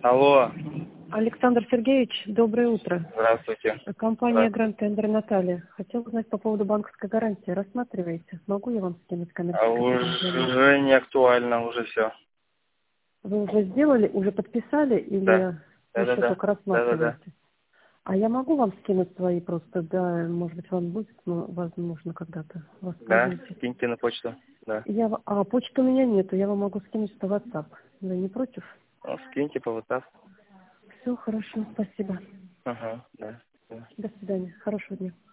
Алло. Александр Сергеевич, доброе утро. Здравствуйте. Компания Grand Tender Наталья. Хотел узнать по поводу банковской гарантии. Рассматриваете? Могу я вам скинуть коммерческое предложение? Уже не актуально, уже все. Вы уже сделали, уже подписали или Да. еще Да. только рассматриваете? А я могу вам скинуть свои просто, да, может быть, вам будет, возможно, когда-то Да, воспользуйтесь. скиньте на почту. Да. Почты у меня нету, я вам могу скинуть по WhatsApp. Вы не против? Ну, скиньте по WhatsApp. Все, хорошо, спасибо. Ага, да. До свидания, хорошего дня.